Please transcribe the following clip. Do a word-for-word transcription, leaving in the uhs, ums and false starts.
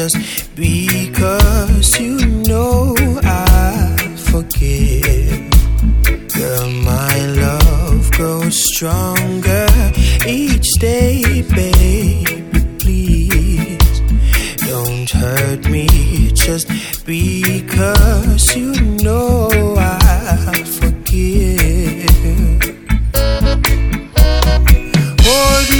just because you know I forgive. Girl, my love grows stronger